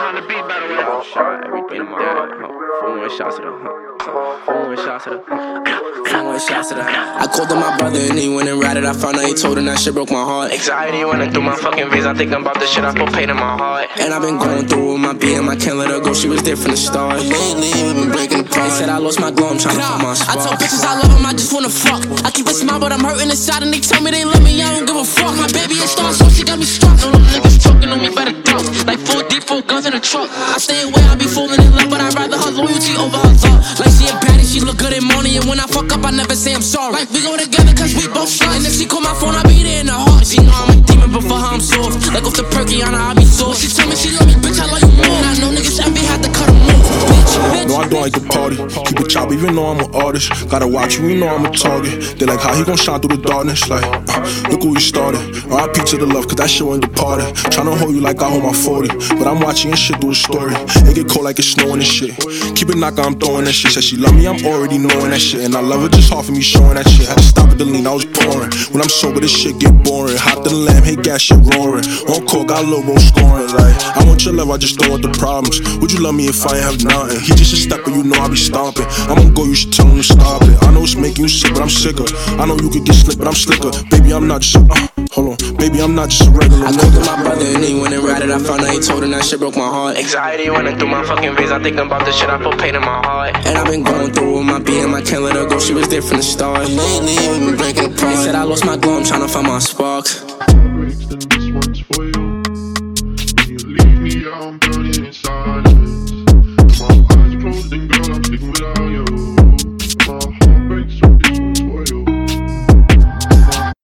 on the beat, by the way. Shot everything dead. 4 more shots to the 4 more shots to the 4 more shots to the I called up my brother and he went and ratted. I found out he told him that shit broke my heart. Anxiety running through my fucking veins. I think about the shit I put pain in my heart. And I've been going through with my BM. I can't let her go. She was there from the start. Lately we've been breaking apart. They said I lost my glow. I'm trying to find my spot. I told bitches I love them. I just wanna fuck. I keep a smile but I'm hurting inside and they tell me they love me. I don't give a fuck. My baby is star so she got me struck. No, them niggas talking on me by the duck. Like 4 deep, 4 guns in a truck. I stay away, I be falling in love, but I'd rather her loyalty over her love. Like she a baddie, she look good in morning, and when I fuck up, I never say I'm sorry. Like we go together cause we both shine. And if she call my phone, I be there in the heart. She know I'm a demon, but for her I'm soft. Like off the perky on her, I be soft. She told me she love me, bitch, I love you more. And I know niggas envy had to cut them off. Bitch. No, I don't like the party. Keep it chop, even though I'm an artist. Gotta watch you, you know I'm a target. They like how he gon' shine through the darkness. Like, look who he started. R.I.P. to the love, cause that shit went departed. Tryna hold you like I hold my 40. But I'm watching your shit through a story. It get cold like it's snowing and shit. Keep it knockin', I'm throwing that shit. Said she love me, I'm already knowing that shit. And I love her just hard for me showing that shit. Had to stop at the lean, I was pouring. When I'm sober, this shit get boring. Hop to the lamb, hit gas, shit roaring. On call, got a little roll scoring. Like, I want your love, I just don't want the problems. Would you love me if I ain't have nothing? He just a stepper, you know I be stomping. I'm gon' go, you should tell him to stop it. I know it's making you sick, but I'm sicker. I know you could get slick, but I'm slicker. Baby, I'm not just a, hold on. Baby, I'm not just a regular I called my brother and he went and ratted. I found out he told him that shit broke my heart. Anxiety running through my fucking veins. I think about the shit I put pain in my heart. And I've been going through with my BM. I can't let her go. She was there from the start. Lately we've been breaking apart. They said I lost my glow. I'm trying to find my spark.